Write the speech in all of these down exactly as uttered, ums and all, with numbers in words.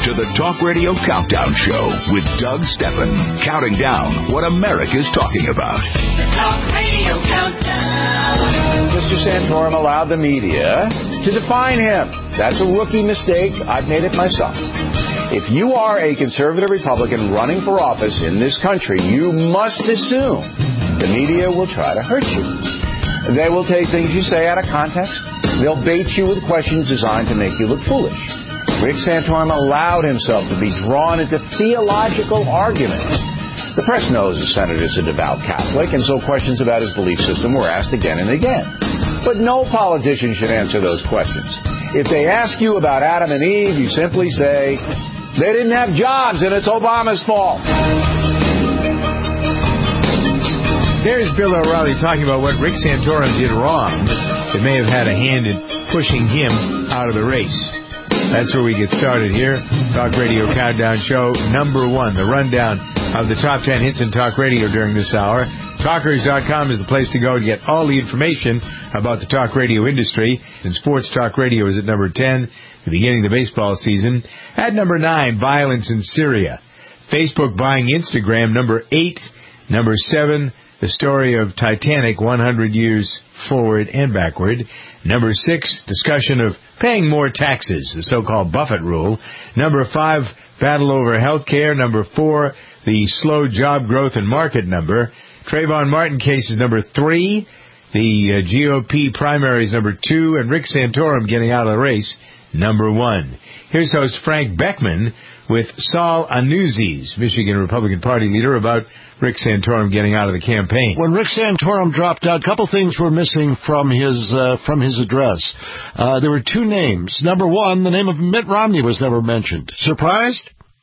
to the Talk Radio Countdown Show with Doug Steppen, counting down what America's talking about. The Talk Radio Countdown. Mister Santorum allowed the media to define him. That's a rookie mistake. I've made it myself. If you are a conservative Republican running for office in this country, you must assume the media will try to hurt you. They will take things you say out of context. They'll bait you with questions designed to make you look foolish. Rick Santorum allowed himself to be drawn into theological arguments. The press knows the senator's a devout Catholic, and so questions about his belief system were asked again and again. But no politician should answer those questions. If they ask you about Adam and Eve, you simply say, they didn't have jobs and it's Obama's fault. There's Bill O'Reilly talking about what Rick Santorum did wrong that may have had a hand in pushing him out of the race. That's where we get started here. Talk Radio Countdown Show number one, the rundown of the top ten hits in talk radio during this hour. Talkers dot com is the place to go to get all the information about the talk radio industry. And Sports Talk Radio is at number ten, the beginning of the baseball season. At number nine, violence in Syria. Facebook buying Instagram, number eight. Number seven, the story of Titanic, one hundred years forward and backward. Number six, discussion of paying more taxes, the so-called Buffett rule. Number five, battle over health care. Number four, the slow job growth and market number. Trayvon Martin case is number three. The uh, G O P primaries number two. And Rick Santorum getting out of the race, number one. Here's host Frank Beckman with Saul Anuzis, Michigan Republican Party leader, about Rick Santorum getting out of the campaign. When Rick Santorum dropped out, a couple things were missing from his uh, from his address. Uh, there were two names. Number one, the name of Mitt Romney was never mentioned. Surprised?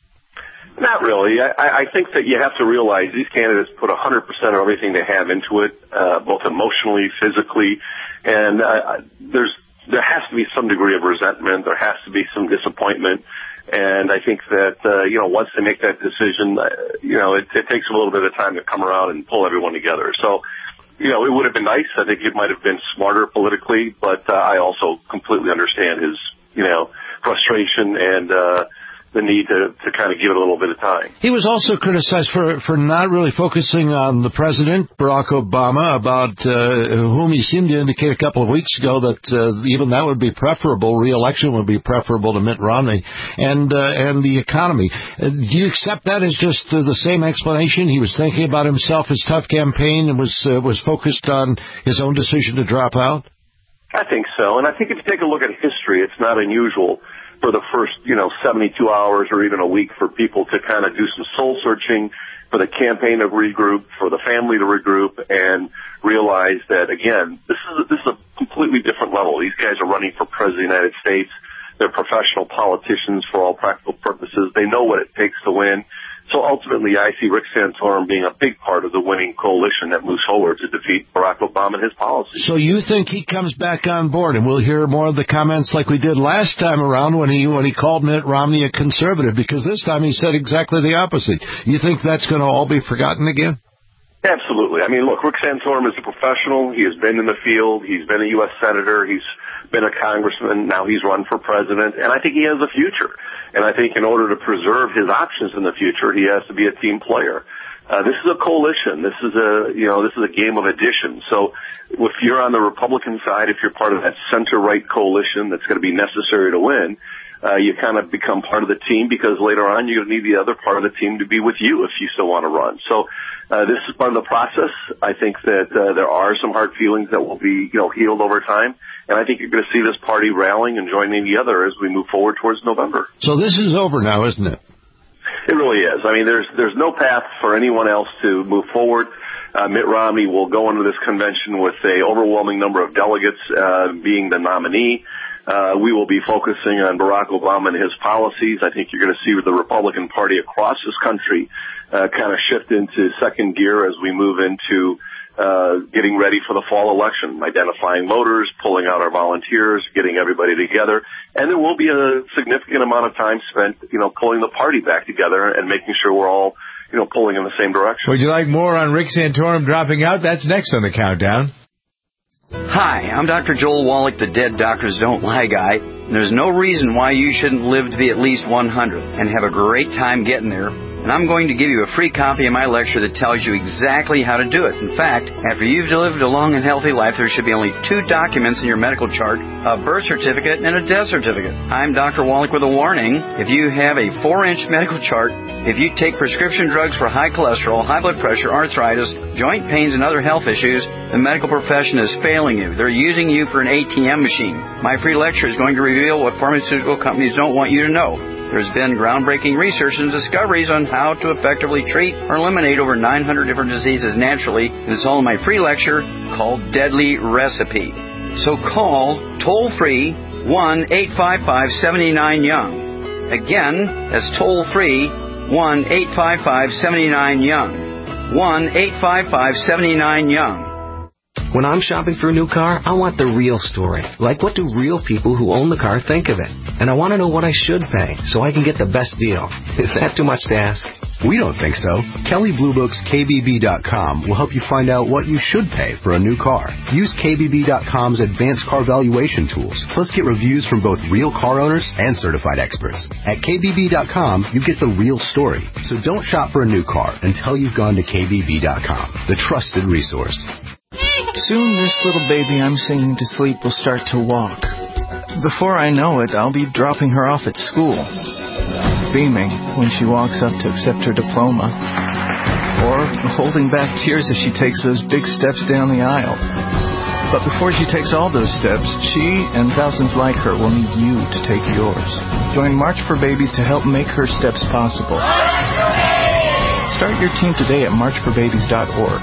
Not really. I, I think that you have to realize these candidates put one hundred percent of everything they have into it, uh, both emotionally, physically, and uh, there's there has to be some degree of resentment. There has to be some disappointment. And I think that, uh, you know, once they make that decision, uh, you know, it, it takes a little bit of time to come around and pull everyone together. So, you know, it would have been nice. I think it might have been smarter politically, but uh, I also completely understand his, you know, frustration and uh, the need to, to kind of give it a little bit of time. He was also criticized for, for not really focusing on the president, Barack Obama, about uh, whom he seemed to indicate a couple of weeks ago that uh, even that would be preferable, re-election would be preferable to Mitt Romney, and uh, and the economy. Uh, do you accept that as just uh, the same explanation? He was thinking about himself, his tough campaign, and was uh, was focused on his own decision to drop out? I think so, and I think if you take a look at history, it's not unusual for the first, you know, seventy-two hours or even a week for people to kind of do some soul searching, for the campaign to regroup, for the family to regroup, and realize that, again, this is a, this is a completely different level. These guys are running for president of the United States. They're professional politicians for all practical purposes. They know what it takes to win. So ultimately, I see Rick Santorum being a big part of the winning coalition that moves forward to defeat Barack Obama and his policies. So you think he comes back on board, and we'll hear more of the comments like we did last time around when he when he called Mitt Romney a conservative, because this time he said exactly the opposite. You think that's going to all be forgotten again? Absolutely. I mean, look, Rick Santorum is a professional. He has been in the field. He's been a U S senator. He's been a congressman. Now he's run for president. And I think he has a future. And I think in order to preserve his options in the future, he has to be a team player. Uh, this is a coalition. This is a, you know, this is a game of addition. So if you're on the Republican side, if you're part of that center-right coalition that's going to be necessary to win, uh, you kind of become part of the team, because later on you're going to need the other part of the team to be with you if you still want to run. So uh, this is part of the process. I think that uh, there are some hard feelings that will be, you know, healed over time. And I think you're going to see this party rallying and joining the other as we move forward towards November. So this is over now, isn't it? It really is. I mean, there's there's no path for anyone else to move forward. Uh, Mitt Romney will go into this convention with a overwhelming number of delegates uh, being the nominee. Uh, we will be focusing on Barack Obama and his policies. I think you're going to see the Republican Party across this country uh, kind of shift into second gear as we move into Uh, getting ready for the fall election, identifying voters, pulling out our volunteers, getting everybody together. And there will be a significant amount of time spent, you know, pulling the party back together and making sure we're all, you know, pulling in the same direction. Would you like more on Rick Santorum dropping out? That's next on the countdown. Hi, I'm Doctor Joel Wallach, the Dead Doctors Don't Lie guy. There's no reason why you shouldn't live to be at least one hundred and have a great time getting there. And I'm going to give you a free copy of my lecture that tells you exactly how to do it. In fact, after you've lived a long and healthy life, there should be only two documents in your medical chart, a birth certificate and a death certificate. I'm Doctor Wallach with a warning. If you have a four-inch medical chart, if you take prescription drugs for high cholesterol, high blood pressure, arthritis, joint pains, and other health issues, the medical profession is failing you. They're using you for an A T M machine. My free lecture is going to reveal what pharmaceutical companies don't want you to know. There's been groundbreaking research and discoveries on how to effectively treat or eliminate over nine hundred different diseases naturally, and it's all in my free lecture called Deadly Recipe. So call toll-free one eight five five, seven nine, young. Again, that's toll-free one eight five five, seven nine, young. one eight five five, seven nine, young. When I'm shopping for a new car, I want the real story. Like, what do real people who own the car think of it? And I want to know what I should pay so I can get the best deal. Is that too much to ask? We don't think so. Kelley Blue Book's K B B dot com will help you find out what you should pay for a new car. Use K B B dot com's advanced car valuation tools. Plus, get reviews from both real car owners and certified experts. At K B B dot com, you get the real story. So don't shop for a new car until you've gone to K B B dot com, the trusted resource. Soon this little baby I'm singing to sleep will start to walk. Before I know it, I'll be dropping her off at school, beaming when she walks up to accept her diploma, or holding back tears as she takes those big steps down the aisle. But before she takes all those steps, she and thousands like her will need you to take yours. Join March for Babies to help make her steps possible. Start your team today at march for babies dot org.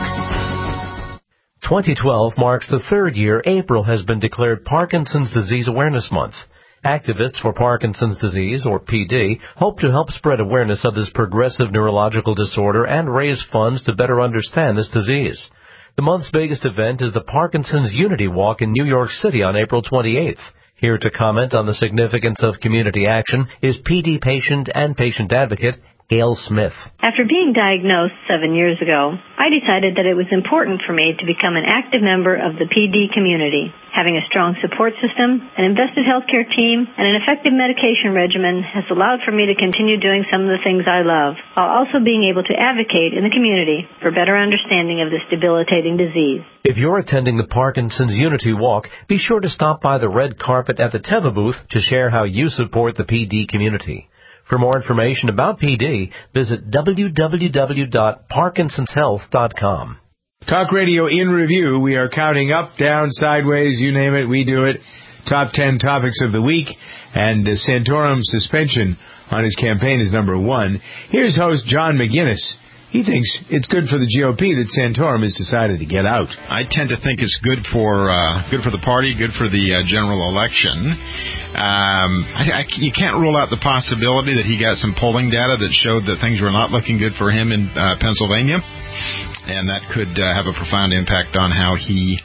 twenty twelve marks the third year April has been declared Parkinson's Disease Awareness Month. Activists for Parkinson's disease, or P D, hope to help spread awareness of this progressive neurological disorder and raise funds to better understand this disease. The month's biggest event is the Parkinson's Unity Walk in New York City on April twenty-eighth. Here to comment on the significance of community action is P D patient and patient advocate Gail Smith. After being diagnosed seven years ago, I decided that it was important for me to become an active member of the P D community. Having a strong support system, an invested healthcare team, and an effective medication regimen has allowed for me to continue doing some of the things I love, while also being able to advocate in the community for better understanding of this debilitating disease. If you're attending the Parkinson's Unity Walk, be sure to stop by the red carpet at the Teva booth to share how you support the P D community. For more information about P D, visit w w w dot parkinsons health dot com. Talk Radio in Review. We are counting up, down, sideways, you name it, we do it. Top ten topics of the week. And uh, Santorum's suspension on his campaign is number one. Here's host John McGinnis. He thinks it's good for the G O P that Santorum has decided to get out. I tend to think it's good for uh, good for the party, good for the uh, general election. Um, I, I, you can't rule out the possibility that he got some polling data that showed that things were not looking good for him in uh, Pennsylvania, and that could uh, have a profound impact on how he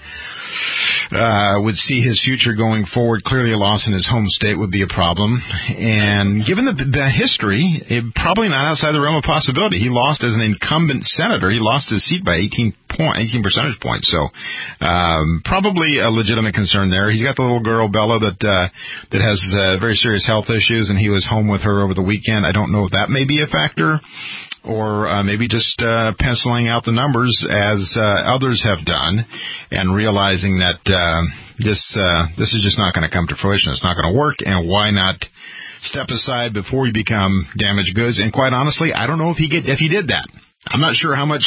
Uh, would see his future going forward. Clearly, a loss in his home state would be a problem. And given the, the history, it, probably not outside the realm of possibility. He lost as an incumbent senator. He lost his seat by eighteen, point, eighteen percentage points. So um, probably a legitimate concern there. He's got the little girl, Bella, that uh, that has uh, very serious health issues, and he was home with her over the weekend. I don't know if that may be a factor, or uh, maybe just uh, penciling out the numbers as uh, others have done and realizing that uh, this uh, this is just not going to come to fruition. It's not going to work, and why not step aside before you become damaged goods? And quite honestly, I don't know if he get, if he did that. I'm not sure how much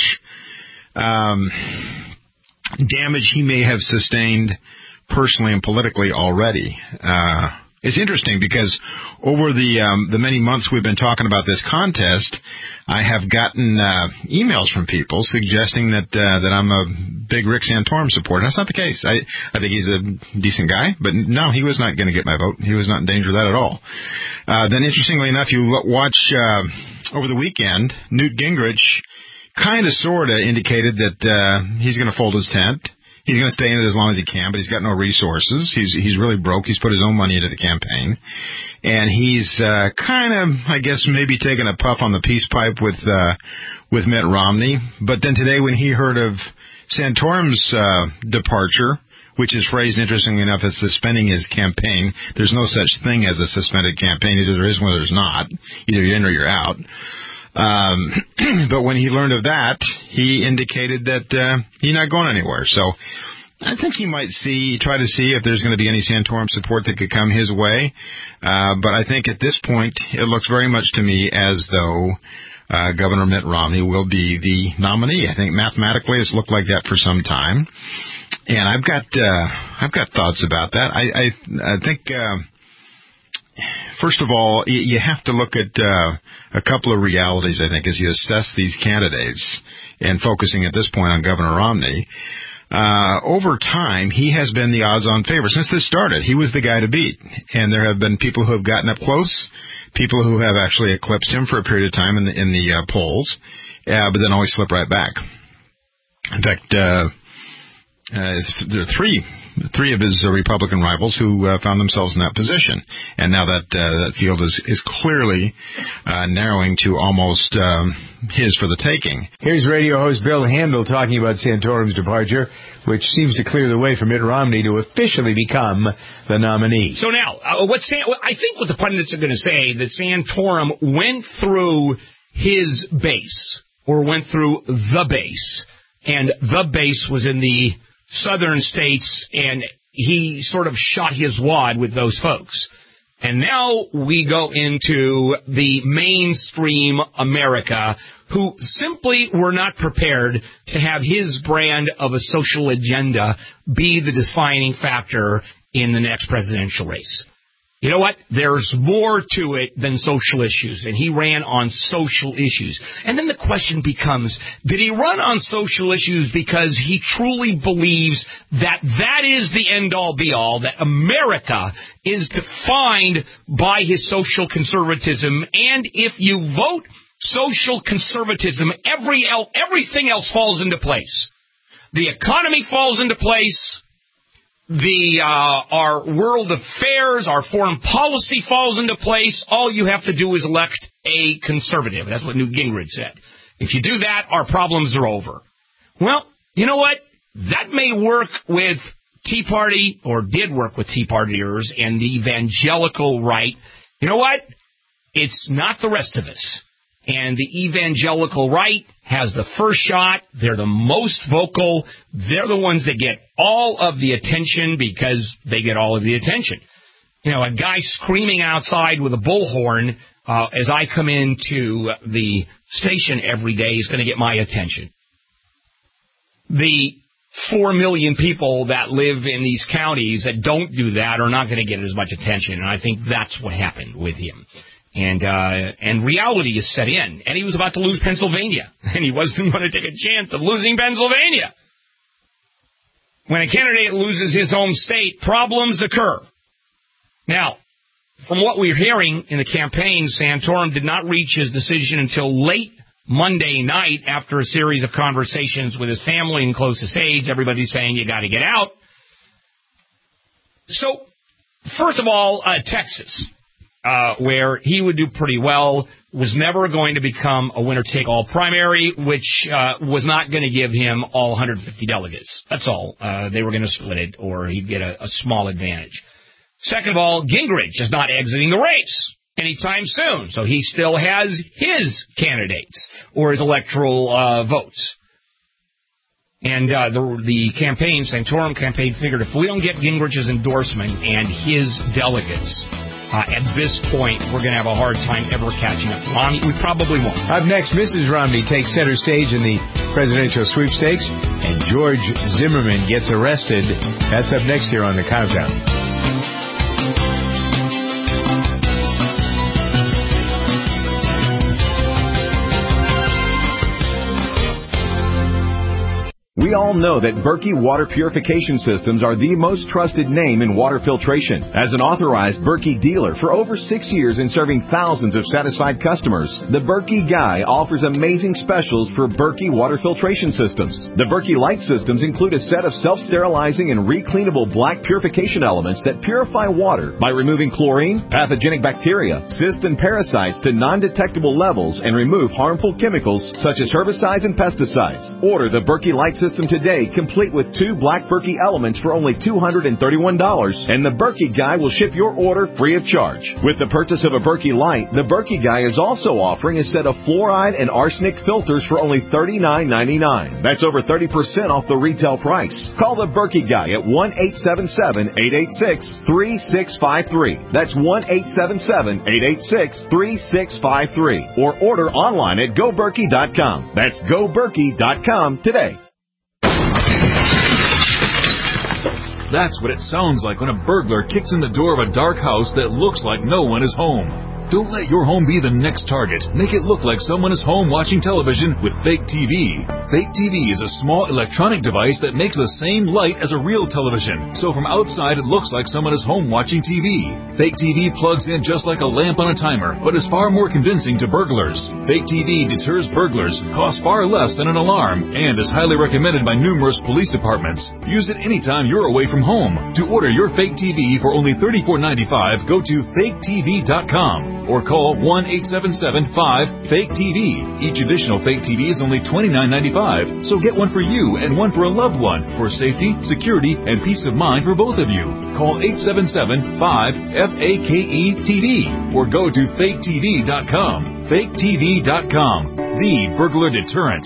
um, damage he may have sustained personally and politically already. Uh It's interesting because over the um, the many months we've been talking about this contest, I have gotten uh, emails from people suggesting that uh, that I'm a big Rick Santorum supporter. That's not the case. I, I think he's a decent guy, but no, he was not going to get my vote. He was not in danger of that at all. Uh, then, interestingly enough, you watch uh, over the weekend, Newt Gingrich kind of sort of indicated that uh, he's going to fold his tent. He's going to stay in it as long as he can, but he's got no resources. He's he's really broke. He's put his own money into the campaign. And he's uh, kind of, I guess, maybe taking a puff on the peace pipe with uh, with Mitt Romney. But then today when he heard of Santorum's uh, departure, which is phrased, interestingly enough, as suspending his campaign. There's no such thing as a suspended campaign. Either there is one or there's not. Either you're in or you're out. Um, but when he learned of that, he indicated that uh, he's not going anywhere. So I think he might see, try to see if there's going to be any Santorum support that could come his way. Uh, but I think at this point, it looks very much to me as though uh, Governor Mitt Romney will be the nominee. I think mathematically it's looked like that for some time. And I've got, uh, I've got thoughts about that. I, I, I think, uh, first of all, you have to look at uh, a couple of realities, I think, as you assess these candidates, and focusing at this point on Governor Romney. Uh, over time, he has been the odds-on favorite. Since this started, he was the guy to beat. And there have been people who have gotten up close, people who have actually eclipsed him for a period of time in the, in the uh, polls, uh, but then always slip right back. In fact, uh, uh, there are three three of his uh, Republican rivals who uh, found themselves in that position. And now that uh, that field is, is clearly uh, narrowing to almost um, his for the taking. Here's radio host Bill Handel talking about Santorum's departure, which seems to clear the way for Mitt Romney to officially become the nominee. So now, uh, what San- I think what the pundits are going to say, that Santorum went through his base, or went through the base, and the base was in the southern states, and he sort of shot his wad with those folks. And now we go into the mainstream America, who simply were not prepared to have his brand of a social agenda be the defining factor in the next presidential race. You know what? There's more to it than social issues, and he ran on social issues. And then the question becomes, did he run on social issues because he truly believes that that is the end-all, be-all, that America is defined by his social conservatism, and if you vote social conservatism, every el- everything else falls into place. The economy falls into place. The uh, our world affairs, our foreign policy falls into place. All you have to do is elect a conservative. That's what Newt Gingrich said. If you do that, our problems are over. Well, you know what? That may work with Tea Party, or did work with Tea Partiers and the evangelical right. You know what? It's not the rest of us. And the evangelical right has the first shot. They're the most vocal. They're the ones that get all of the attention because they get all of the attention. You know, a guy screaming outside with a bullhorn uh, as I come into the station every day is going to get my attention. The four million people that live in these counties that don't do that are not going to get as much attention, and I think that's what happened with him. And uh, and reality is set in. And he was about to lose Pennsylvania. And he wasn't going to take a chance of losing Pennsylvania. When a candidate loses his home state, problems occur. Now, from what we're hearing in the campaign, Santorum did not reach his decision until late Monday night after a series of conversations with his family and closest aides. Everybody's saying, you got to get out. So, first of all, uh, Texas. Uh, where he would do pretty well, was never going to become a winner-take-all primary, which uh, was not going to give him all one hundred fifty delegates. That's all. Uh, they were going to split it, or he'd get a, a small advantage. Second of all, Gingrich is not exiting the race anytime soon, so he still has his candidates, or his electoral uh, votes. And uh, the, the campaign, Santorum campaign, figured if we don't get Gingrich's endorsement and his delegates, Uh, at this point, we're going to have a hard time ever catching up. Romney, we probably won't. Up next, Missus Romney takes center stage in the presidential sweepstakes, and George Zimmerman gets arrested. That's up next here on The Countdown. We all know that Berkey Water Purification Systems are the most trusted name in water filtration. As an authorized Berkey dealer for over six years and serving thousands of satisfied customers, the Berkey Guy offers amazing specials for Berkey Water Filtration Systems. The Berkey Light Systems include a set of self-sterilizing and recleanable black purification elements that purify water by removing chlorine, pathogenic bacteria, cysts, and parasites to non-detectable levels and remove harmful chemicals such as herbicides and pesticides. Order the Berkey Light Systems system today, complete with two Black Berkey elements for only two hundred thirty-one dollars, and the Berkey Guy will ship your order free of charge. With the purchase of a Berkey Light, the Berkey Guy is also offering a set of fluoride and arsenic filters for only thirty-nine ninety-nine. That's over thirty percent off the retail price. Call the Berkey Guy at one eight seven seven, eight eight six, three six five three. That's one eight seven seven, eight eight six, three six five three. Or order online at go berkey dot com. That's go berkey dot com today. That's what it sounds like when a burglar kicks in the door of a dark house that looks like no one is home. Don't let your home be the next target. Make it look like someone is home watching television with Fake T V. Fake T V is a small electronic device that makes the same light as a real television. So from outside, it looks like someone is home watching T V. Fake T V plugs in just like a lamp on a timer, but is far more convincing to burglars. Fake T V deters burglars, costs far less than an alarm, and is highly recommended by numerous police departments. Use it anytime you're away from home. To order your Fake T V for only thirty-four ninety-five, go to fake t v dot com. Or call one eight seven seven, five, fake T V. Each additional Fake T V is only twenty-nine ninety-five, so get one for you and one for a loved one for safety, security, and peace of mind for both of you. Call eight seven seven, five, F A K E T V or go to fake t v dot com. fake t v dot com, the burglar deterrent.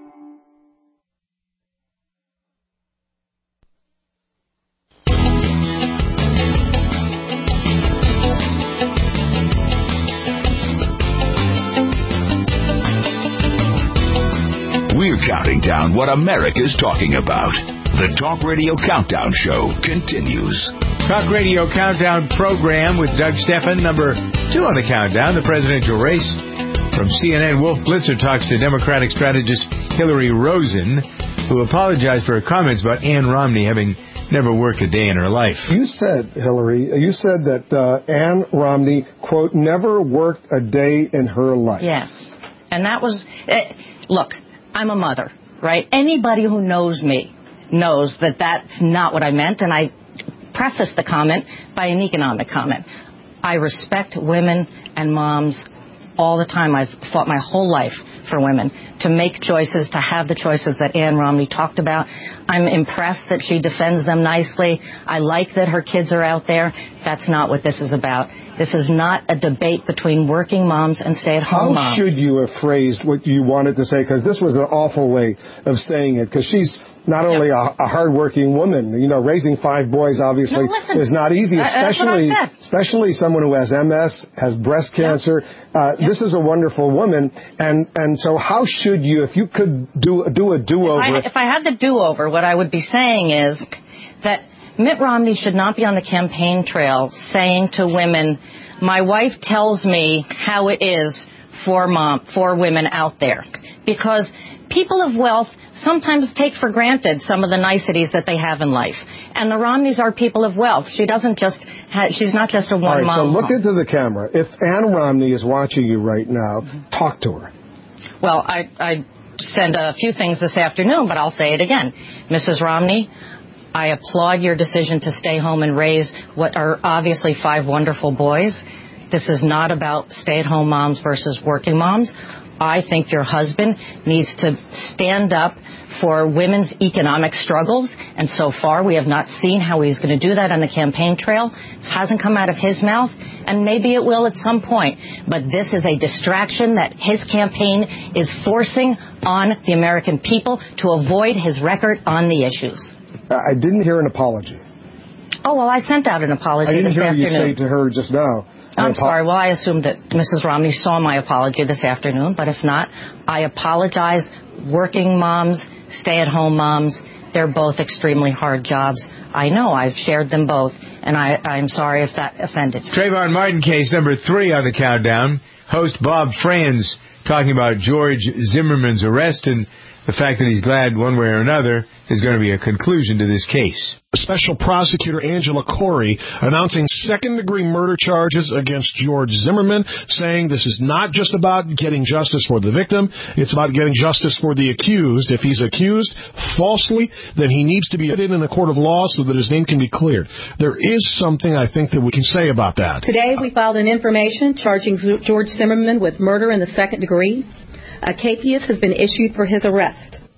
We're counting down what America's talking about. The Talk Radio Countdown Show continues. Talk Radio Countdown program with Doug Stephan, number two on the countdown, the presidential race. From C N N, Wolf Blitzer talks to Democratic strategist Hillary Rosen, who apologized for her comments about Ann Romney having never worked a day in her life. You said, Hillary, you said that uh, Ann Romney, quote, never worked a day in her life. Yes. And that was, uh, look, I'm a mother, right? Anybody who knows me knows that that's not what I meant, and I prefaced the comment by an economic comment. I respect women and moms all the time. I've fought my whole life for women to make choices, to have the choices that Ann Romney talked about. I'm impressed that she defends them nicely. I like that her kids are out there. That's not what this is about. This is not a debate between working moms and stay-at-home moms. How should you have phrased what you wanted to say? Because this was an awful way of saying it. Because she's not only a, a hard-working woman. You know, raising five boys obviously no, listen, is not easy, especially uh, especially someone who has M S, has breast cancer. Yeah. Uh, yeah. This is a wonderful woman, and and so how should you, if you could do do a do-over? If I, if I had the do-over, what I would be saying is that Mitt Romney should not be on the campaign trail saying to women, my wife tells me how it is for mom, for women out there. Because people of wealth sometimes take for granted some of the niceties that they have in life. And the Romneys are people of wealth. She doesn't just, ha- she's not just a one-mom. All right, so look mom. into the camera. If Ann Romney is watching you right now, mm-hmm. talk to her. Well, I, I said a few things this afternoon, but I'll say it again. Missus Romney, I applaud your decision to stay home and raise what are obviously five wonderful boys. This is not about stay-at-home moms versus working moms. I think your husband needs to stand up for women's economic struggles, and so far we have not seen how he's going to do that on the campaign trail. It hasn't come out of his mouth, and maybe it will at some point. But this is a distraction that his campaign is forcing on the American people to avoid his record on the issues. I didn't hear an apology. Oh, well, I sent out an apology I didn't this hear afternoon. you say to her just now. I'm apo- sorry. Well, I assumed that Missus Romney saw my apology this afternoon, but if not, I apologize. Working moms, stay-at-home moms, they're both extremely hard jobs. I know. I've shared them both, and I, I'm sorry if that offended you. Trayvon Martin case number three on the countdown. Host Bob Franz talking about George Zimmerman's arrest and the fact that he's glad one way or another is going to be a conclusion to this case. Special Prosecutor Angela Corey announcing second-degree murder charges against George Zimmerman, saying this is not just about getting justice for the victim, it's about getting justice for the accused. If he's accused falsely, then he needs to be put in a court of law so that his name can be cleared. There is something, I think, that we can say about that. Today we filed an information charging George Zimmerman with murder in the second degree. A capias has been issued for his arrest.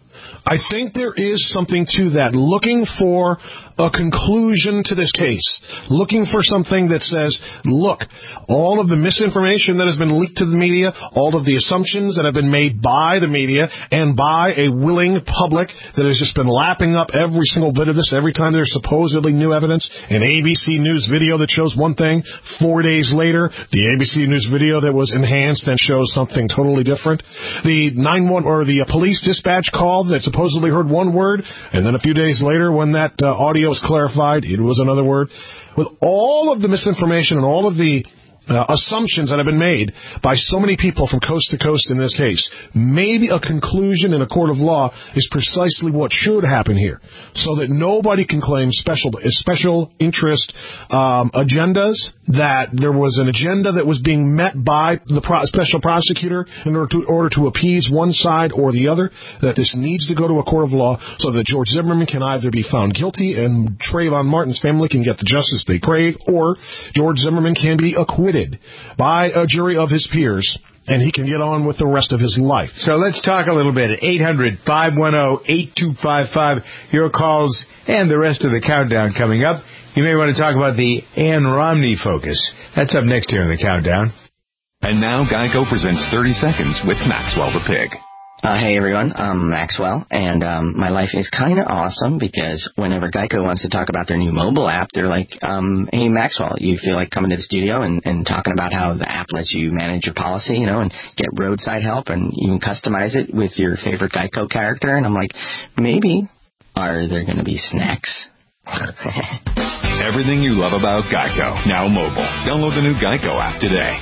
I think there is something to that. Looking for a conclusion to this case. Looking for something that says, look, all of the misinformation that has been leaked to the media, all of the assumptions that have been made by the media and by a willing public that has just been lapping up every single bit of this every time there's supposedly new evidence. An A B C News video that shows one thing, four days later, the A B C News video that was enhanced and shows something totally different. The nine one one or the uh, police dispatch call that supposedly heard one word, and then a few days later when that uh, audio was clarified, it was another word. With all of the misinformation and all of the uh, assumptions that have been made by so many people from coast to coast in this case, maybe a conclusion in a court of law is precisely what should happen here, so that nobody can claim special special interest um, agendas, that there was an agenda that was being met by the pro- special prosecutor in order to, order to appease one side or the other, that this needs to go to a court of law so that George Zimmerman can either be found guilty and Trayvon Martin's family can get the justice they crave, or George Zimmerman can be acquitted by a jury of his peers, and he can get on with the rest of his life. So let's talk a little bit. eight hundred, five one zero, eight two five five. Your calls and the rest of the countdown coming up. You may want to talk about the Ann Romney focus. That's up next here in the countdown. And now Geico presents thirty seconds with Maxwell the Pig. Uh, hey, everyone. I'm Maxwell, and um, my life is kind of awesome because whenever Geico wants to talk about their new mobile app, they're like, um, hey, Maxwell, you feel like coming to the studio and, and talking about how the app lets you manage your policy, you know, and get roadside help and even customize it with your favorite Geico character? And I'm like, maybe. Are there going to be snacks? Everything you love about Geico, now mobile. Download the new Geico app today.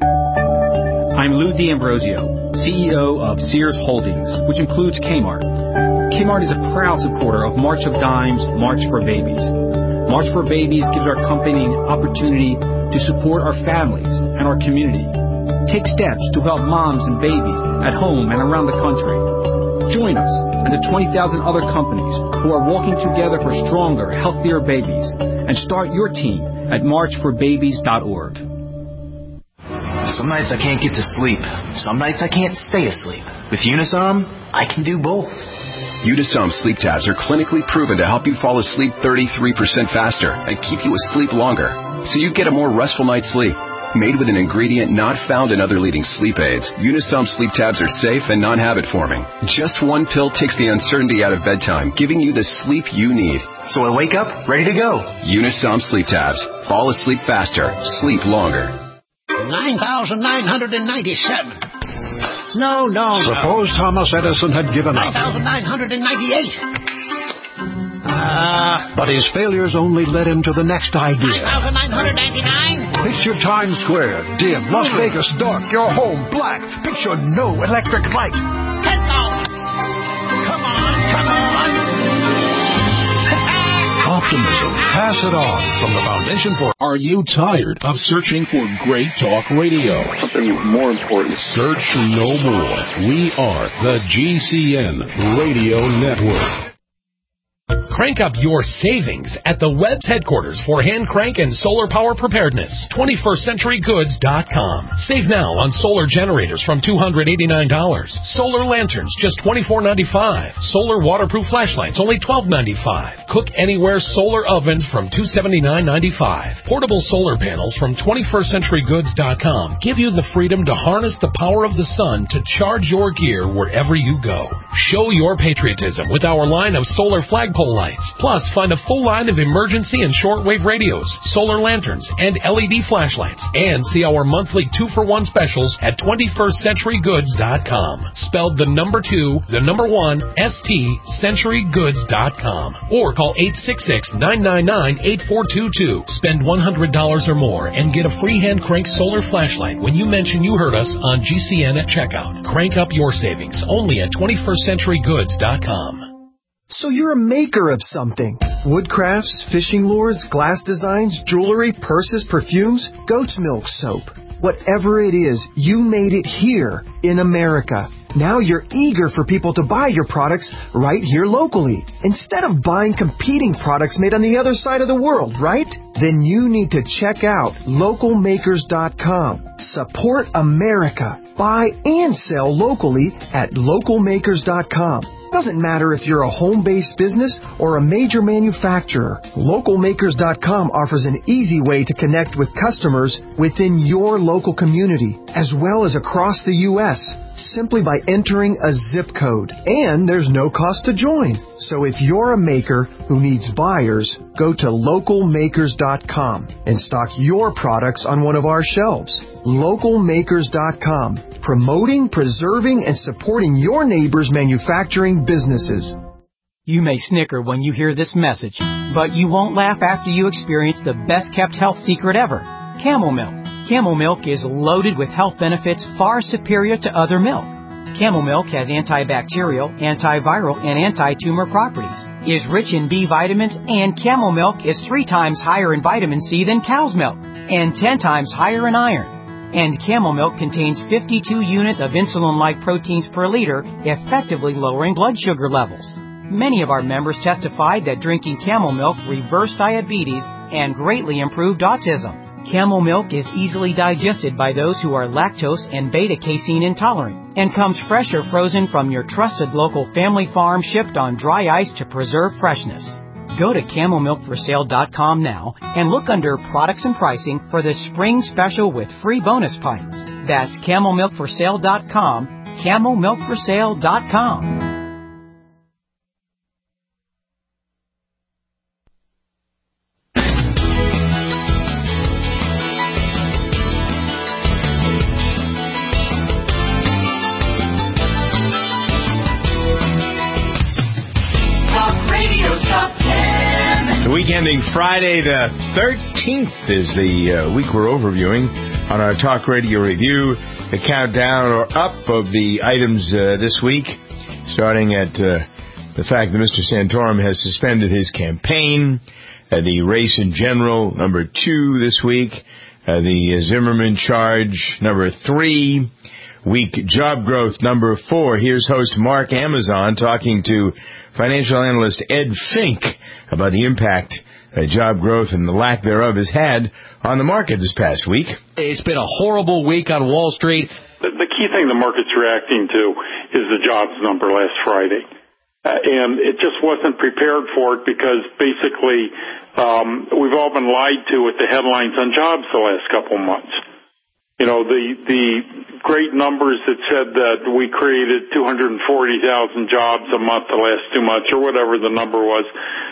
I'm Lou D'Ambrosio, C E O of Sears Holdings, which includes Kmart. Kmart is a proud supporter of March of Dimes, March for Babies. March for Babies gives our company an opportunity to support our families and our community. Take steps to help moms and babies at home and around the country. Join us and the twenty thousand other companies who are working together for stronger, healthier babies, and start your team at march for babies dot org. Some nights I can't get to sleep. Some nights I can't stay asleep. With Unisom, I can do both. Unisom sleep tabs are clinically proven to help you fall asleep thirty-three percent faster and keep you asleep longer, so you get a more restful night's sleep. Made with an ingredient not found in other leading sleep aids, Unisom sleep tabs are safe and non-habit forming. Just one pill takes the uncertainty out of bedtime, giving you the sleep you need. So I wake up ready to go. Unisom sleep tabs. Fall asleep faster. Sleep longer. nine thousand nine hundred ninety-seven. No, no, no. Suppose Thomas Edison had given up. nine thousand nine hundred ninety-eight. Uh, but his failures only led him to the next idea. nine thousand nine hundred ninety-nine. Picture Times Square, dim. Las Vegas, dark. Your home, black. Picture no electric light. ten thousand. Come on, come on. Optimism. Pass it on from the Foundation for... Are you tired of searching for great talk radio? Something more important. Search no more. We are the G C N Radio Network. Crank up your savings at the Webb's headquarters for hand crank and solar power preparedness. twenty-first century goods dot com. Save now on solar generators from two hundred eighty-nine dollars. Solar lanterns just twenty-four ninety-five. Solar waterproof flashlights only twelve ninety-five. Cook anywhere solar ovens from two seventy-nine ninety-five. Portable solar panels from twenty-first century goods dot com give you the freedom to harness the power of the sun to charge your gear wherever you go. Show your patriotism with our line of solar flagpole lights. Plus, find a full line of emergency and shortwave radios, solar lanterns, and L E D flashlights. And see our monthly two-for-one specials at twenty-first century goods dot com. Spelled the number two, the number one, S T, century goods dot com. Or call eight six six, nine nine nine, eight four two two. Spend one hundred dollars or more and get a free hand crank solar flashlight when you mention you heard us on G C N at checkout. Crank up your savings only at twenty-first century goods dot com. So you're a maker of something. Wood crafts, fishing lures, glass designs, jewelry, purses, perfumes, goat's milk soap. Whatever it is, you made it here in America. Now you're eager for people to buy your products right here locally, instead of buying competing products made on the other side of the world, right? Then you need to check out local makers dot com. Support America. Buy and sell locally at local makers dot com. Doesn't matter if you're a home-based business or a major manufacturer, local makers dot com offers an easy way to connect with customers within your local community, as well as across the U S, simply by entering a zip code. And there's no cost to join. So if you're a maker who needs buyers, go to local makers dot com and stock your products on one of our shelves. local makers dot com, promoting, preserving, and supporting your neighbors' manufacturing businesses. You may snicker when you hear this message, but you won't laugh after you experience the best-kept health secret ever, Camel Milk. Camel Milk is loaded with health benefits far superior to other milk. Camel Milk has antibacterial, antiviral, and anti-tumor properties, is rich in B vitamins, and Camel Milk is three times higher in vitamin C than cow's milk, and ten times higher in iron. And Camel Milk contains fifty-two units of insulin-like proteins per liter, effectively lowering blood sugar levels. Many of our members testified that drinking Camel Milk reversed diabetes and greatly improved autism. Camel Milk is easily digested by those who are lactose and beta-casein intolerant and comes fresh or frozen from your trusted local family farm, shipped on dry ice to preserve freshness. Go to camel milk for sale dot com now and look under products and pricing for the spring special with free bonus pints. That's camel milk for sale dot com, camel milk for sale dot com. The week ending Friday the thirteenth is the uh, week we're overviewing on our Talk Radio Review. The countdown or up of the items uh, this week, starting at uh, the fact that Mister Santorum has suspended his campaign, uh, the race in general, number two this week, uh, the Zimmerman charge, number three, weak job growth, number four. Here's host Mark Amazon talking to financial analyst Ed Fink about the impact uh, job growth and the lack thereof has had on the market this past week. It's been a horrible week on Wall Street. The, the key thing the market's reacting to is the jobs number last Friday. Uh, and it just wasn't prepared for it because basically um, we've all been lied to with the headlines on jobs the last couple of months. You know, the the great numbers that said that we created two hundred forty thousand jobs a month the last two months or whatever the number was,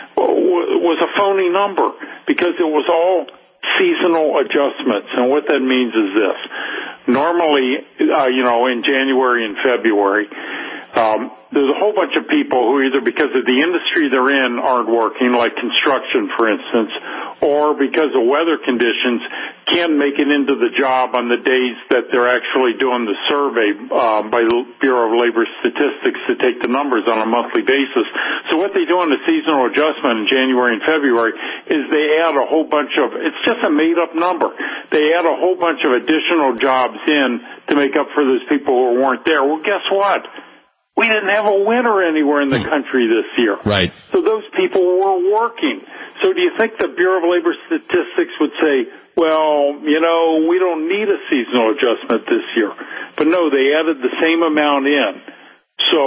was a phony number because it was all seasonal adjustments. And what that means is this. Normally, uh, you know, in January and February, um, there's a whole bunch of people who either because of the industry they're in aren't working, like construction, for instance, or because of weather conditions can't make it into the job on the days that they're actually doing the survey um, by the Bureau of Labor Statistics to take the numbers on a monthly basis. So what they do on the seasonal adjustment in January and February is they add a whole bunch of, it's just a made-up number. They add a whole bunch of additional jobs in to make up for those people who weren't there. Well, guess what? We didn't have a winter anywhere in the country this year. Right. So those people were working. So do you think the Bureau of Labor Statistics would say, well, you know, we don't need a seasonal adjustment this year? But no, they added the same amount in. So,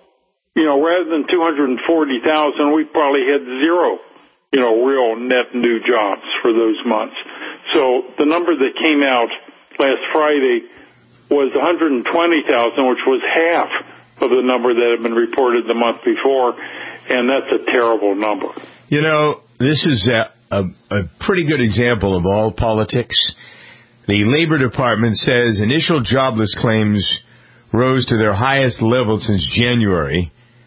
you know, rather than two hundred forty thousand, we probably had zero, you know, real net new jobs for those months. So the number that came out last Friday was one hundred twenty thousand, which was half of the number that had been reported the month before, and that's a terrible number. You know, this is a, a, a pretty good example of all politics. The Labor Department says initial jobless claims rose to their highest level since January.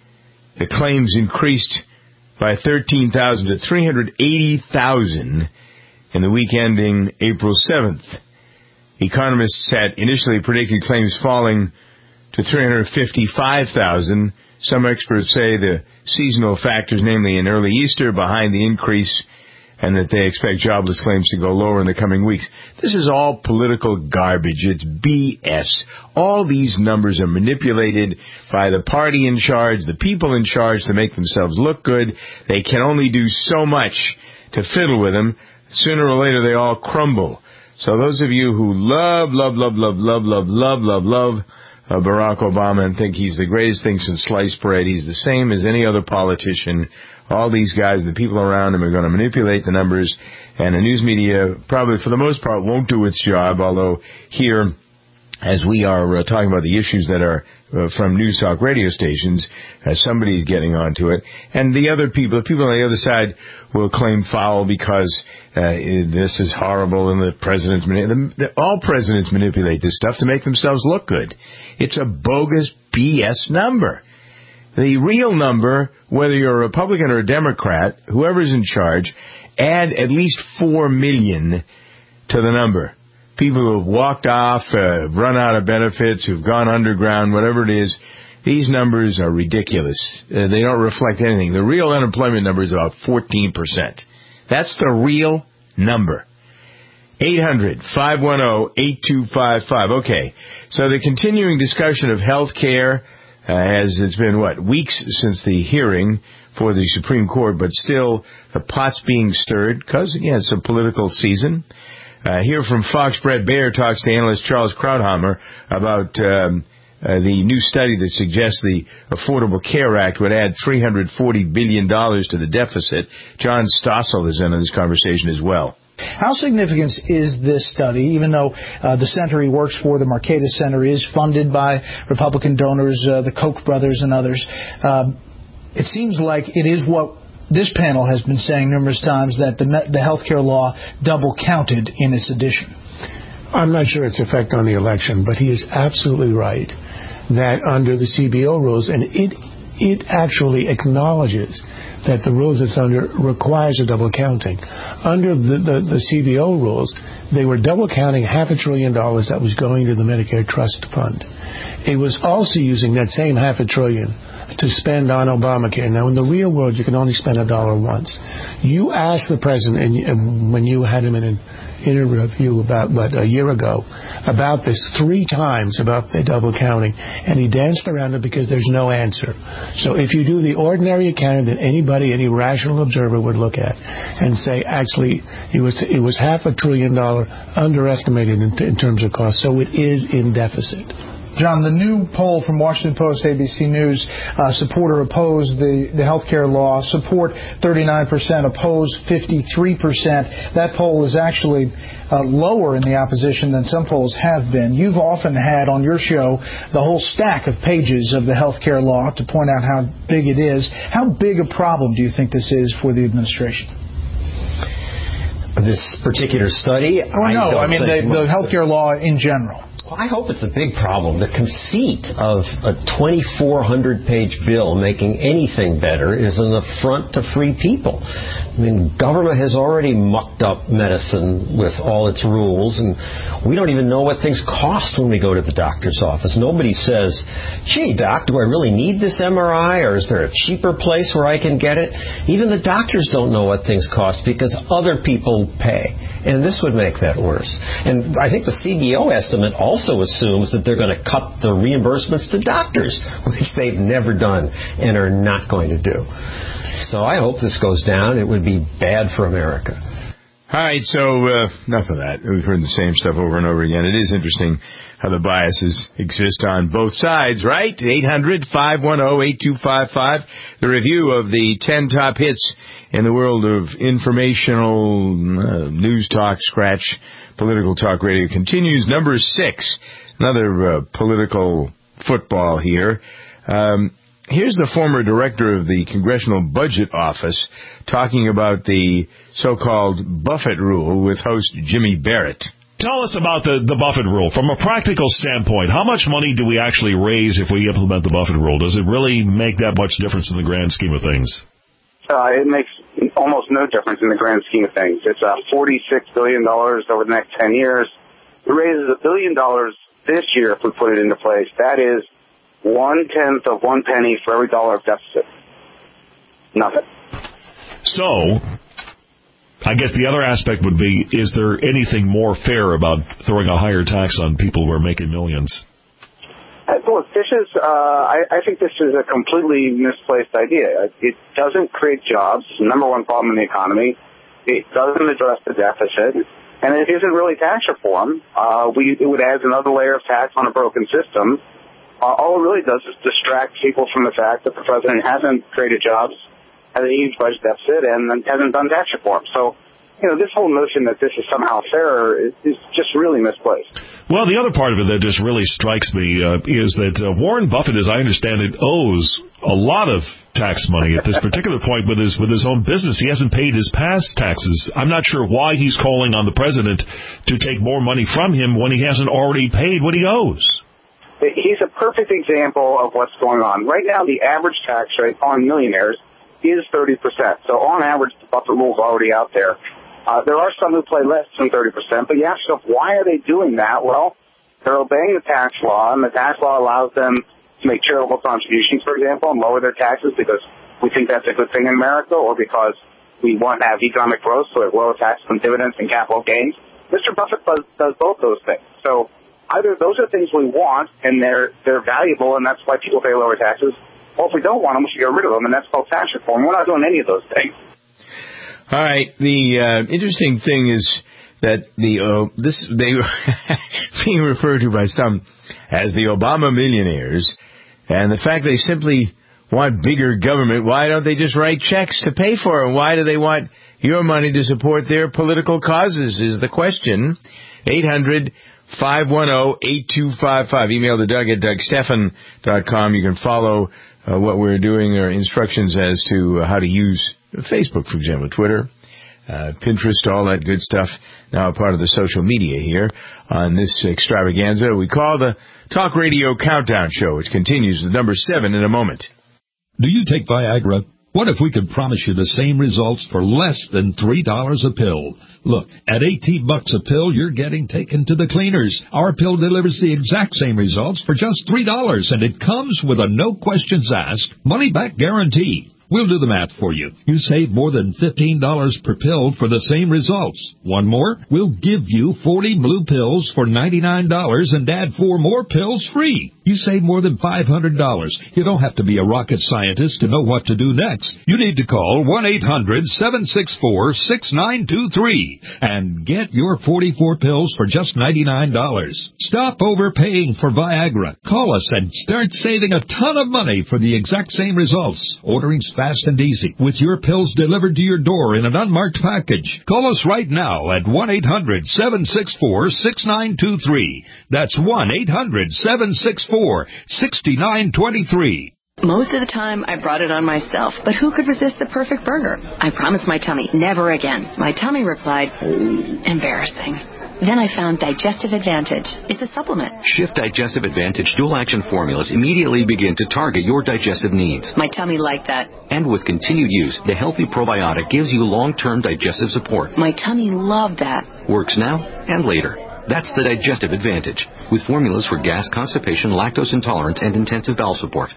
The claims increased by thirteen thousand to three hundred eighty thousand in the week ending April seventh. Economists had initially predicted claims falling to three hundred fifty-five thousand. Some experts say the seasonal factors, namely an early Easter, behind the increase, and that they expect jobless claims to go lower in the coming weeks. This is all political garbage. It's B S. All these numbers are manipulated by the party in charge, the people in charge, to make themselves look good. They can only do so much to fiddle with them. Sooner or later, they all crumble. So those of you who love, love, love, love, love, love, love, love, love uh, Barack Obama and think he's the greatest thing since sliced bread. He's the same as any other politician. All these guys, the people around him, are going to manipulate the numbers, and the news media probably, for the most part, won't do its job, although here, as we are uh, talking about the issues that are uh, from news talk radio stations, uh, somebody's getting onto it. And the other people, the people on the other side will claim foul because uh, this is horrible and the president's... The, the, all presidents manipulate this stuff to make themselves look good. It's a bogus B S number. The real number, whether you're a Republican or a Democrat, whoever's in charge, add at least four million to the number. People who have walked off, uh, run out of benefits, who've gone underground, whatever it is, these numbers are ridiculous. Uh, they don't reflect anything. The real unemployment number is about fourteen percent. That's the real number. eight hundred, five one zero, eight two five five. Okay, so the continuing discussion of health care, uh, as it's been, what, weeks since the hearing for the Supreme Court, but still the pot's being stirred because, yeah, it's a political season. Uh, here from Fox, Brett Baer talks to analyst Charles Krauthammer about um, uh, the new study that suggests the Affordable Care Act would add three hundred forty billion dollars to the deficit. John Stossel is in on this conversation as well. How significant is this study, even though uh, the center he works for, the Marcatus Center, is funded by Republican donors, uh, the Koch brothers and others? Um, it seems like it is what this panel has been saying numerous times, that the, the health care law double counted in its addition. I'm not sure its effect on the election, but he is absolutely right that under the C B O rules, and it it actually acknowledges that the rules it's under requires a double counting. Under the, the, the C B O rules, they were double counting half a trillion dollars that was going to the Medicare Trust Fund. It was also using that same half a trillion to spend on Obamacare. Now, in the real world, you can only spend a dollar once. You asked the president, and when you had him in an interview about, what, a year ago, about this three times, about the double counting, and he danced around it because there's no answer. So if you do the ordinary accounting that anybody, any rational observer would look at and say, actually, it was it was half a trillion dollar underestimated in, in terms of cost, so it is in deficit. John, the new poll from Washington Post, A B C News, uh, support or oppose the, the health care law, support thirty-nine percent, oppose fifty-three percent. That poll is actually uh, lower in the opposition than some polls have been. You've often had on your show the whole stack of pages of the health care law to point out how big it is. How big a problem do you think this is for the administration? This particular study? Oh, no, I, I mean the, the health care law in general. Well, I hope it's a big problem. The conceit of a twenty-four hundred page bill making anything better is an affront to free people. I mean, government has already mucked up medicine with all its rules, and we don't even know what things cost when we go to the doctor's office. Nobody says, gee, doc, do I really need this M R I, or is there a cheaper place where I can get it? Even the doctors don't know what things cost because other people pay, and this would make that worse. And I think the C B O estimate also also assumes that they're going to cut the reimbursements to doctors, which they've never done and are not going to do. So I hope this goes down. It would be bad for America. All right, so uh, enough of that. We've heard the same stuff over and over again. It is interesting how the biases exist on both sides, right? eight hundred, five one zero, eight two five five. The review of the ten top hits in the world of informational uh, news talk, scratch, political talk radio continues. Number six, another uh, political football here. Um, here's the former director of the Congressional Budget Office talking about the so-called Buffett rule with host Jimmy Barrett. Tell us about the, the Buffett rule. From a practical standpoint, how much money do we actually raise if we implement the Buffett rule? Does it really make that much difference in the grand scheme of things? Uh, it makes almost no difference in the grand scheme of things. It's uh, forty-six billion dollars over the next ten years. It raises a billion dollars this year if we put it into place. That is one-tenth of one penny for every dollar of deficit. Nothing. So, I guess the other aspect would be, is there anything more fair about throwing a higher tax on people who are making millions? Look, this is, uh, I, I think this is a completely misplaced idea. It doesn't create jobs. It's the number one problem in the economy. It doesn't address the deficit. And it isn't really tax reform. Uh, we, it would add another layer of tax on a broken system. uh, all it really does is distract people from the fact that the president hasn't created jobs, has a huge budget deficit, and hasn't done tax reform. So, you know, this whole notion that this is somehow fair is, is just really misplaced. Well, the other part of it that just really strikes me uh, is that uh, Warren Buffett, as I understand it, owes a lot of tax money at this particular point with his with his own business. He hasn't paid his past taxes. I'm not sure why he's calling on the president to take more money from him when he hasn't already paid what he owes. He's a perfect example of what's going on. Right now, the average tax rate on millionaires is thirty percent. So on average, the Buffett rule is already out there. Uh, there are some who play less than thirty percent, but you ask yourself, why are they doing that? Well, they're obeying the tax law, and the tax law allows them to make charitable contributions, for example, and lower their taxes because we think that's a good thing in America, or because we want to have economic growth, so it lower taxes on dividends and capital gains. Mister Buffett does, does both those things. So either those are things we want, and they're they're valuable, and that's why people pay lower taxes, or if we don't want them, we should get rid of them, and that's called tax reform. We're not doing any of those things. All right. The uh, interesting thing is that the uh, this they being referred to by some as the Obama millionaires, and the fact they simply want bigger government. Why don't they just write checks to pay for it? Why do they want your money to support their political causes? Is the question. eight hundred, five one zero, eight two five five. Email to Doug at Doug Stephan dot com. You can follow uh, what we're doing, or instructions as to uh, how to use Facebook, for example, Twitter, uh, Pinterest, all that good stuff. Now a part of the social media here on this extravaganza we call the Talk Radio Countdown Show, which continues with number seven in a moment. Do you take Viagra? What if we could promise you the same results for less than three dollars a pill? Look, at eighteen bucks a pill, you're getting taken to the cleaners. Our pill delivers the exact same results for just three dollars, and it comes with a no questions asked, money-back guarantee. We'll do the math for you. You save more than fifteen dollars per pill for the same results. One more, we'll give you forty blue pills for ninety-nine dollars and add four more pills free. You save more than five hundred dollars. You don't have to be a rocket scientist to know what to do next. You need to call one eight hundred, seven six four, six nine two three and get your forty-four pills for just ninety-nine dollars. Stop overpaying for Viagra. Call us and start saving a ton of money for the exact same results. Ordering's fast and easy, with your pills delivered to your door in an unmarked package. Call us right now at one eight hundred, seven six four, six nine two three. That's one eight hundred, seven six four, six nine two three. Most of the time, I brought it on myself, but who could resist the perfect burger? I promised my tummy, never again. My tummy replied, embarrassing. Then I found Digestive Advantage. It's a supplement. Shift Digestive Advantage dual-action formulas immediately begin to target your digestive needs. My tummy liked that. And with continued use, the healthy probiotic gives you long-term digestive support. My tummy loved that. Works now and later. That's the Digestive Advantage, with formulas for gas, constipation, lactose intolerance, and intensive bowel support.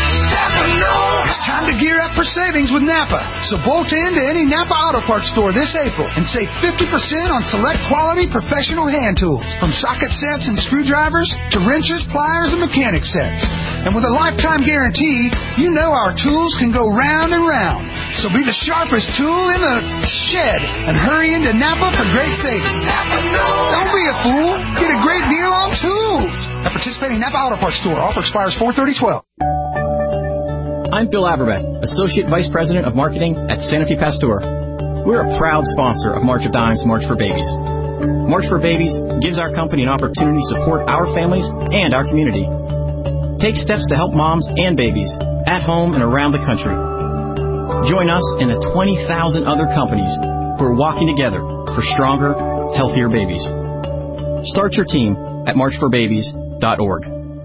It's time to gear up for savings with Napa. So bolt into any Napa Auto Parts store this April and save fifty percent on select quality professional hand tools, from socket sets and screwdrivers to wrenches, pliers, and mechanic sets. And with a lifetime guarantee, you know our tools can go round and round. So be the sharpest tool in the shed and hurry into Napa for great savings. Napa knows. Don't be a fool. Get a great deal on tools. At participating Napa Auto Parts store. Offer expires four thirty twelve. I'm Bill Aberbat, Associate Vice President of Marketing at Sanofi Pasteur. We're a proud sponsor of March of Dimes, March for Babies. March for Babies gives our company an opportunity to support our families and our community. Take steps to help moms and babies at home and around the country. Join us and the twenty thousand other companies who are walking together for stronger, healthier babies. Start your team at march for babies dot org.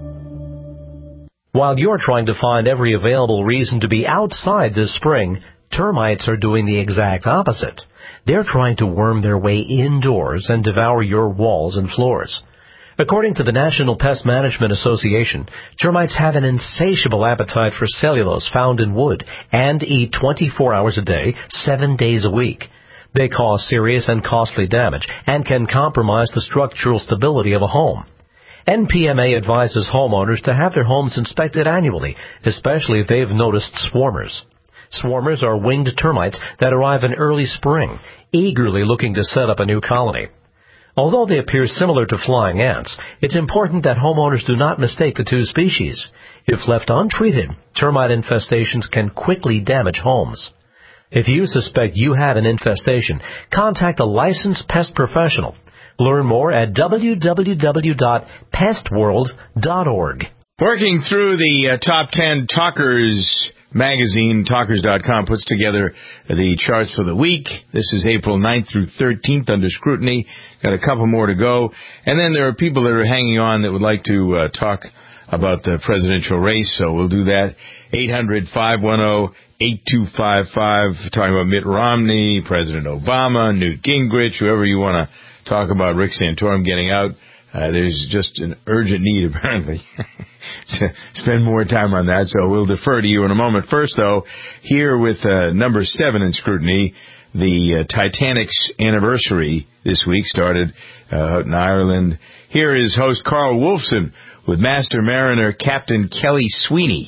While you're trying to find every available reason to be outside this spring, termites are doing the exact opposite. They're trying to worm their way indoors and devour your walls and floors. According to the National Pest Management Association, termites have an insatiable appetite for cellulose found in wood and eat twenty-four hours a day, seven days a week. They cause serious and costly damage and can compromise the structural stability of a home. N P M A advises homeowners to have their homes inspected annually, especially if they've noticed swarmers. Swarmers are winged termites that arrive in early spring, eagerly looking to set up a new colony. Although they appear similar to flying ants, it's important that homeowners do not mistake the two species. If left untreated, termite infestations can quickly damage homes. If you suspect you have an infestation, contact a licensed pest professional. Learn more at w w w dot pest world dot org. Working through the uh, top ten talkers magazine, talkers dot com puts together the charts for the week. This is April ninth through thirteenth under scrutiny. Got a couple more to go. And then there are people that are hanging on that would like to uh, talk about the presidential race, so we'll do that. eight hundred, five one zero, eight two five five, talking about Mitt Romney, President Obama, Newt Gingrich, whoever you want to talk about, Rick Santorum getting out. Uh, there's just an urgent need, apparently, to spend more time on that, so we'll defer to you in a moment. First, though, here with uh, number seven in scrutiny, the uh, Titanic's anniversary this week started uh, out in Ireland. Here is host Carl Wolfson with Master Mariner Captain Kelly Sweeney.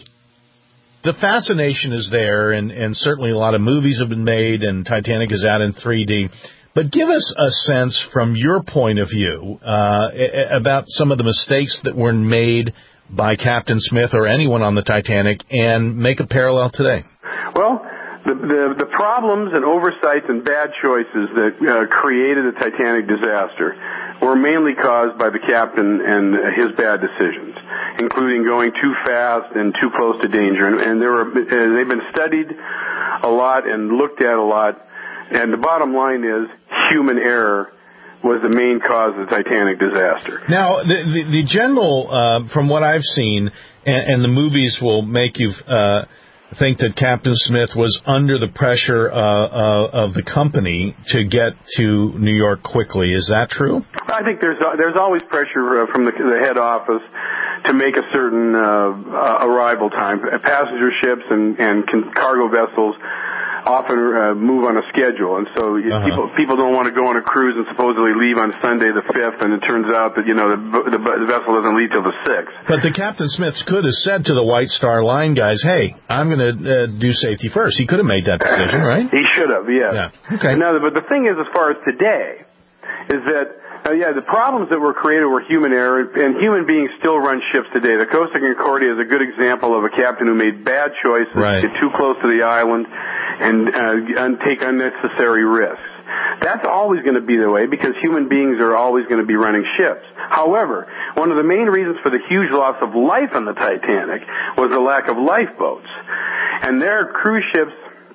The fascination is there, and, and certainly a lot of movies have been made, and Titanic is out in three D. But give us a sense from your point of view uh, about some of the mistakes that were made by Captain Smith or anyone on the Titanic, and make a parallel today. Well, the, the, the problems and oversights and bad choices that uh, created the Titanic disaster were mainly caused by the captain and his bad decisions, including going too fast and too close to danger. And, and there were, uh, they've been studied a lot and looked at a lot. And the bottom line is human error was the main cause of the Titanic disaster. Now, the, the, the general, uh, from what I've seen, and, and the movies will make you uh, think that Captain Smith was under the pressure uh, uh, of the company to get to New York quickly. Is that true? I think there's uh, there's always pressure uh, from the, the head office to make a certain uh, uh, arrival time. Passenger ships and, and cargo vessels often uh, move on a schedule, and so uh-huh. people people don't want to go on a cruise and supposedly leave on Sunday the fifth, and it turns out that, you know, the, the, the vessel doesn't leave till the sixth. But the Captain Smith could have said to the White Star Line guys, hey, I'm going to uh, do safety first. He could have made that decision, right? He should have, yes. Yeah. Okay. Now, but the thing is, as far as today, is that Uh, yeah, the problems that were created were human error, and human beings still run ships today. The Costa Concordia is a good example of a captain who made bad choices, right. get too close to the island, and uh, take unnecessary risks. That's always going to be the way, because human beings are always going to be running ships. However, one of the main reasons for the huge loss of life on the Titanic was the lack of lifeboats. And their cruise ships,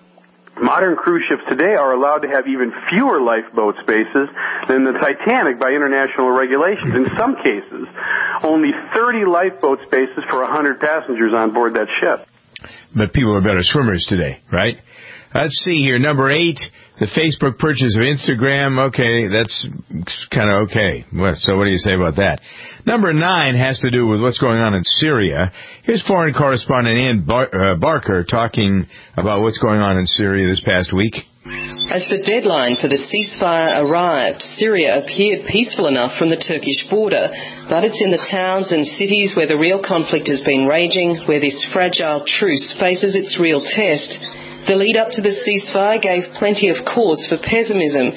modern cruise ships today, are allowed to have even fewer lifeboat spaces than the Titanic by international regulations. In some cases, only thirty lifeboat spaces for one hundred passengers on board that ship. But people are better swimmers today, right? Let's see here. Number eight, the Facebook purchase of Instagram. Okay, that's kind of okay. So what do you say about that? Number nine has to do with what's going on in Syria. Here's foreign correspondent Ann Bar- uh, Barker talking about what's going on in Syria this past week. As the deadline for the ceasefire arrived, Syria appeared peaceful enough from the Turkish border, but it's in the towns and cities where the real conflict has been raging, where this fragile truce faces its real test. The lead up to the ceasefire gave plenty of cause for pessimism.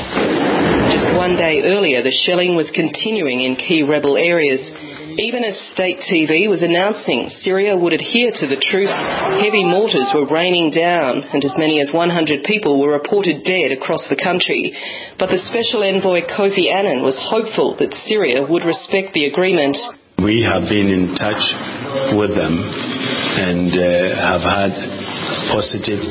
Just one day earlier, the shelling was continuing in key rebel areas. Even as state T V was announcing Syria would adhere to the truce, heavy mortars were raining down, and as many as one hundred people were reported dead across the country. But the Special Envoy Kofi Annan was hopeful that Syria would respect the agreement. We have been in touch with them and uh, have had positive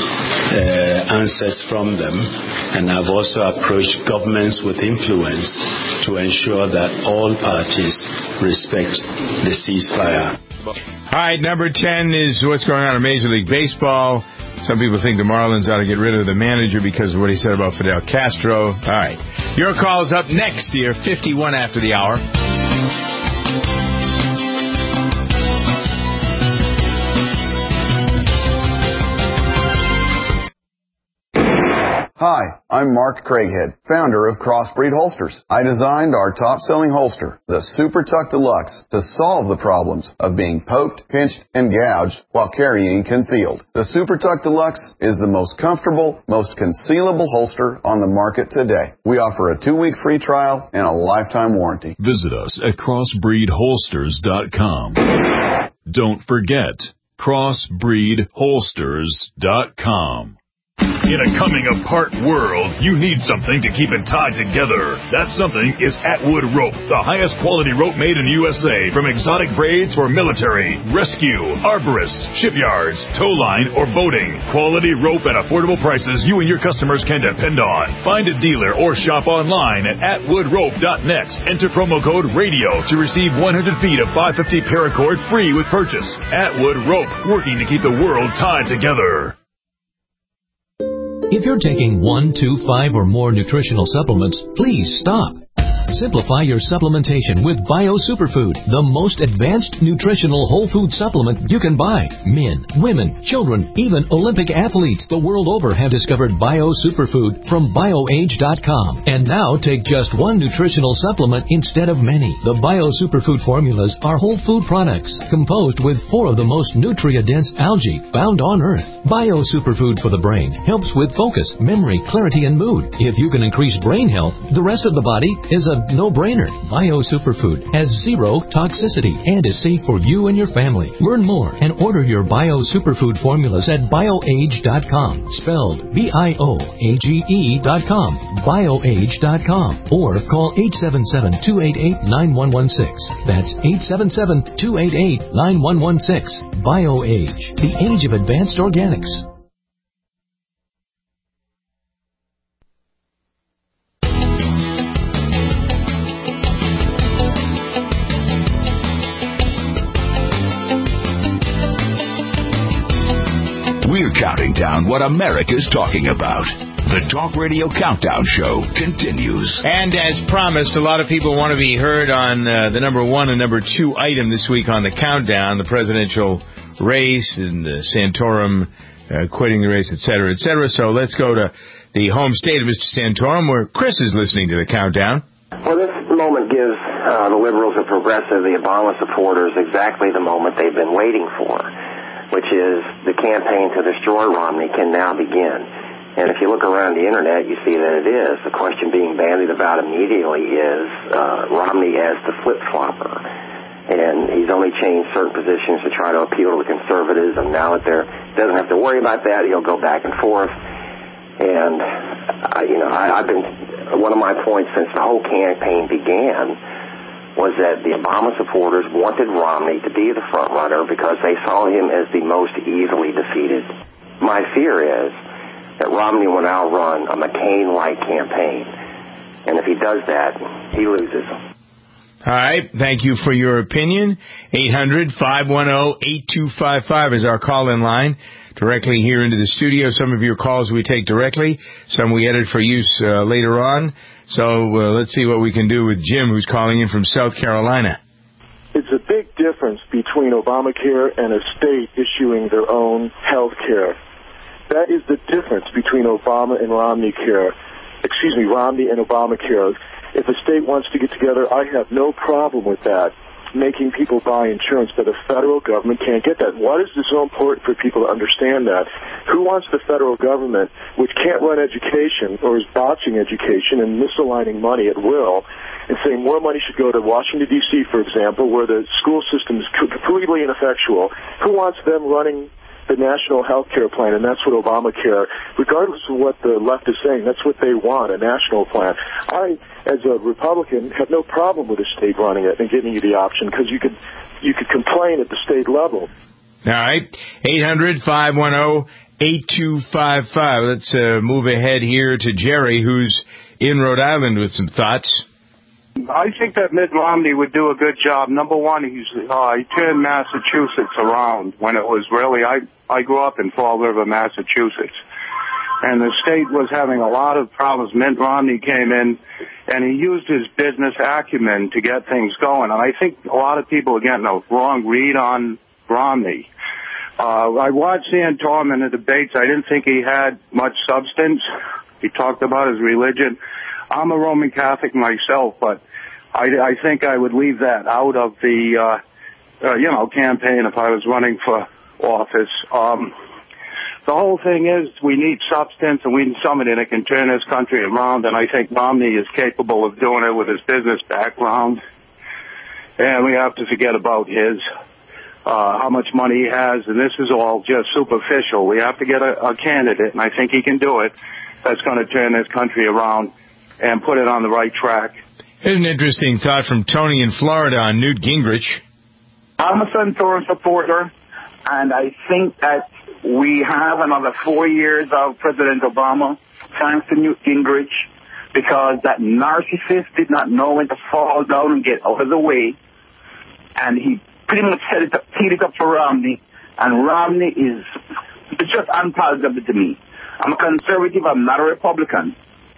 uh, answers from them, and I've also approached governments with influence to ensure that all parties respect the ceasefire. All right, number ten is what's going on in Major League Baseball. Some people think the Marlins ought to get rid of the manager because of what he said about Fidel Castro. All right, your call is up next year, fifty-one after the hour. Hi, I'm Mark Craighead, founder of Crossbreed Holsters. I designed our top-selling holster, the Super Tuck Deluxe, to solve the problems of being poked, pinched, and gouged while carrying concealed. The Super Tuck Deluxe is the most comfortable, most concealable holster on the market today. We offer a two-week free trial and a lifetime warranty. Visit us at crossbreed holsters dot com. Don't forget, crossbreed holsters dot com. In a coming-apart world, you need something to keep it tied together. That something is Atwood Rope, the highest quality rope made in the U S A, from exotic braids for military, rescue, arborists, shipyards, tow line, or boating. Quality rope at affordable prices you and your customers can depend on. Find a dealer or shop online at atwood rope dot net. Enter promo code RADIO to receive one hundred feet of five fifty paracord free with purchase. Atwood Rope, working to keep the world tied together. If you're taking one, two, five, or more nutritional supplements, please stop. Simplify your supplementation with Bio Superfood, the most advanced nutritional whole food supplement you can buy. Men, women, children, even Olympic athletes the world over have discovered Bio Superfood from bio age dot com. And now take just one nutritional supplement instead of many. The Bio Superfood formulas are whole food products composed with four of the most nutrient-dense algae found on Earth. Bio Superfood for the brain helps with focus, memory, clarity, and mood. If you can increase brain health, the rest of the body is a no-brainer. Bio Superfood has zero toxicity and is safe for you and your family. Learn more and order your Bio Superfood formulas at bio age dot com, spelled B I O A G E dot com, bio age dot com, or call eight seven seven, two eight eight, nine one one six. That's eight seven seven, two eight eight, nine one one six. BioAge, the age of advanced organics. We're counting down what America's talking about. The Talk Radio Countdown Show continues. And as promised, a lot of people want to be heard on uh, the number one and number two item this week on the countdown, the presidential race and the Santorum uh, quitting the race, et cetera, et cetera. So let's go to the home state of Mister Santorum, where Chris is listening to the countdown. Well, this moment gives uh, the liberals, the progressive, the Obama supporters exactly the moment they've been waiting for, which is the campaign to destroy Romney can now begin. And if you look around the Internet, you see that it is. The question being bandied about immediately is uh, Romney as the flip-flopper. And he's only changed certain positions to try to appeal to the conservatives, and now that they're doesn't have to worry about that, he'll go back and forth. And, uh, you know, I, I've been, one of my points since the whole campaign began was that the Obama supporters wanted Romney to be the front runner because they saw him as the most easily defeated. My fear is that Romney will now run a McCain-like campaign, and if he does that, he loses. All right, thank you for your opinion. eight hundred, five one zero, eight two five five is our call-in line directly here into the studio. Some of your calls we take directly, some we edit for use uh, later on. So uh, let's see what we can do with Jim, who's calling in from South Carolina. It's a big difference between Obamacare and a state issuing their own health care. That is the difference between Obama and Romney care. Excuse me, Romney and Obamacare. If a state wants to get together, I have no problem with that, making people buy insurance, but the federal government can't get that. Why is it so important for people to understand that? Who wants the federal government, which can't run education or is botching education and misaligning money at will, and saying more money should go to Washington, D C, for example, where the school system is completely ineffectual? Who wants them running the national health care plan? And that's what Obamacare, regardless of what the left is saying, that's what they want, a national plan. I, as a Republican, have no problem with a state running it and giving you the option, because you could you could complain at the state level. All right, eight hundred, five one zero, eight two five five. Let's uh, move ahead here to Jerry, who's in Rhode Island with some thoughts. I think that Mitt Romney would do a good job. Number one, he's uh, he turned Massachusetts around when it was really, I, I grew up in Fall River, Massachusetts, and the state was having a lot of problems. Mitt Romney came in, and he used his business acumen to get things going, and I think a lot of people are getting a wrong read on Romney. Uh, I watched Santorum in the debates. I didn't think he had much substance. He talked about his religion. I'm a Roman Catholic myself, but I, I think I would leave that out of the, uh, uh, you know, campaign if I was running for office. Um, the whole thing is we need substance and we need somebody that can turn this country around, and I think Romney is capable of doing it with his business background. And we have to forget about his, uh, how much money he has, and this is all just superficial. We have to get a, a candidate, and I think he can do it, that's going to turn this country around and put it on the right track. Here's an interesting thought from Tony in Florida on Newt Gingrich. I'm a Santorum supporter, and I think that we have another four years of President Obama, thanks to Newt Gingrich, because that narcissist did not know when to fall down and get out of the way, and he pretty much set it up, teed it up for Romney, and Romney is it's just unpalatable to me. I'm a conservative, I'm not a Republican.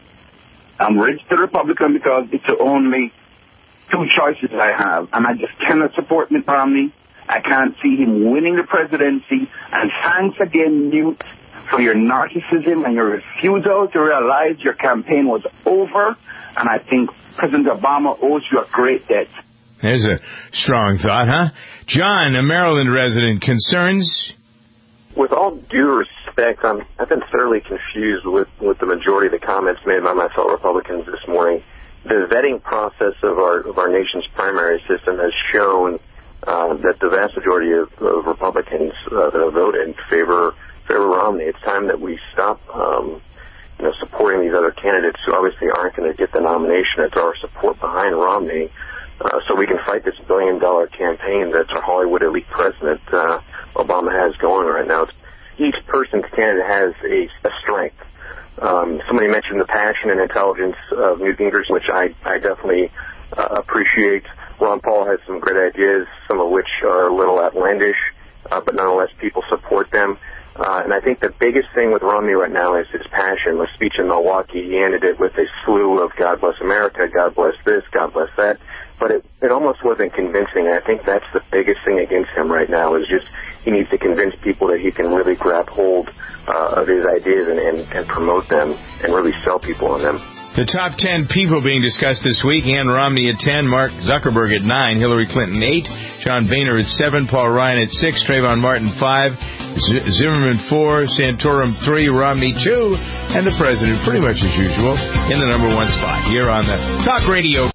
I'm registered Republican because it's the only two choices I have, and I just cannot support Mitt Romney. I can't see him winning the presidency, and thanks again, Newt, for your narcissism and your refusal to realize your campaign was over, and I think President Obama owes you a great debt. There's a strong thought, huh? John, a Maryland resident, concerns? With all due respect, I'm, I've been thoroughly confused with, with the majority of the comments made by my fellow Republicans this morning. The vetting process of our of our nation's primary system has shown uh, that the vast majority of, of Republicans uh, that have voted favor favor Romney. It's time that we stop, um, you know, supporting these other candidates who obviously aren't going to get the nomination. It's our support behind Romney, uh, so we can fight this billion-dollar campaign that our Hollywood elite president uh, Obama has going right now. It's, each person's candidate has a, a strength. Um, somebody mentioned the passion and intelligence of Newt Gingrich, which I, I definitely uh, appreciate. Ron Paul has some great ideas, some of which are a little outlandish, uh, but nonetheless people support them. Uh, and I think the biggest thing with Romney right now is his passion. The speech in Milwaukee, he ended it with a slew of God bless America, God bless this, God bless that. But it, it almost wasn't convincing, and I think that's the biggest thing against him right now is just he needs to convince people that he can really grab hold uh, of his ideas and, and, and promote them and really sell people on them. The top ten people being discussed this week: Ann Romney at ten, Mark Zuckerberg at nine, Hillary Clinton eight, John Boehner at seven, Paul Ryan at six, Trayvon Martin five, Z- Zimmerman four, Santorum three, Romney two, and the president, pretty much as usual, in the number one spot here on the Talk Radio